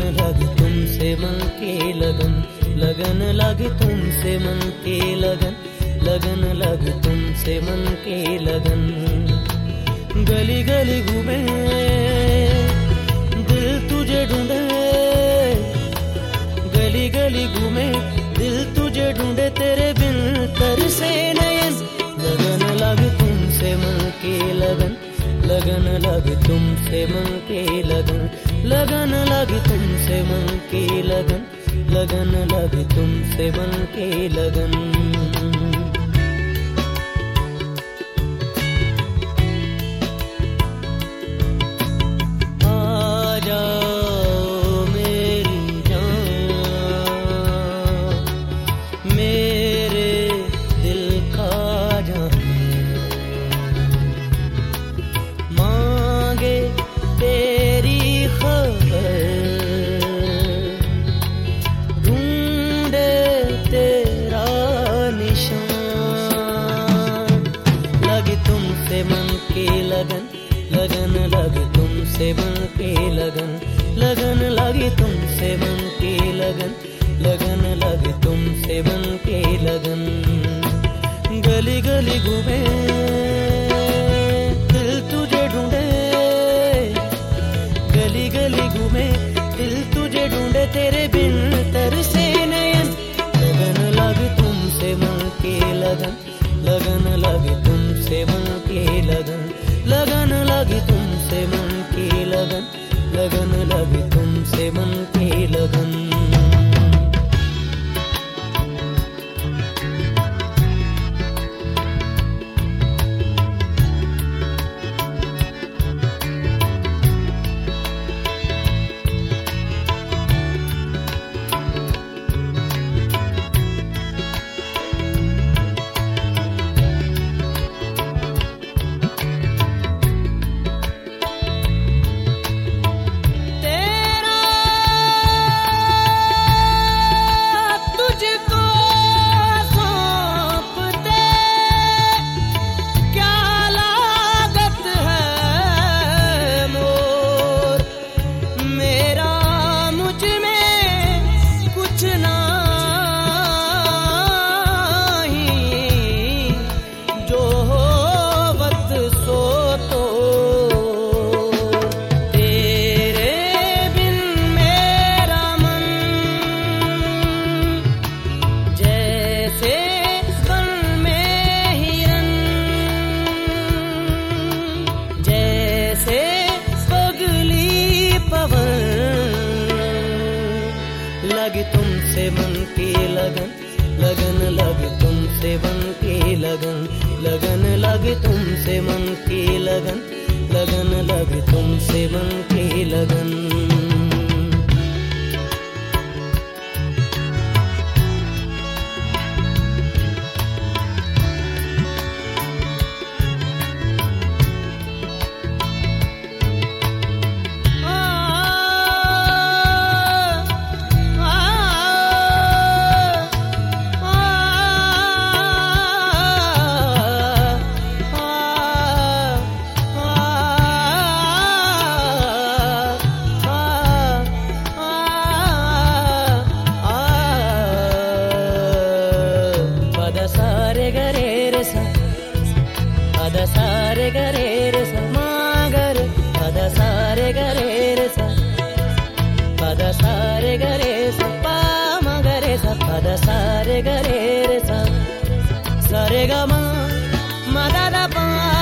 लगी तुमसे मन की लगन, लगन लगी तुमसे मन की लगन, लगन लगी तुमसे मन की लगन। गली गली घूमे दिल तुझे ढूंढे, गली गली घूमे दिल तुझे ढूंढे, तेरे बिन तरसे नयन। लगन लगी तुमसे मन की लगन, लगन लगी तुमसे मन की लगन, लगन लगी तुमसे मन की लगन, लगन लगी तुमसे मन की लगन। लगन लगी तुमसे मन की लगन, लगन लगी तुमसे मन की लगन, लगन लगी तुमसे मन की लगन। गली गली घूमे दिल तुझे ढूंढे, गली गली घूमे दिल तुझे ढूंढे, तेरे बिन तरसे नयन। लगन लगी तुमसे मन की लगन, लगन लगी तुमसे मन की लगन, लगन लगी तुमसे मन की लगन, लगन लगी तुमसे मन की लगन। लगी तुमसे मन की लगन, लगन लगी तुमसे मन की लगन, लगन लगी तुमसे मन की लगन, लगन लगी तुमसे मन की लगन। पद सारे गरे रे सा मागर, पद सारे गरे रे सा, पद सारे गरे सा पा मगरे सा, पद सारे गरे रे सा, सारे ग म दा दा पा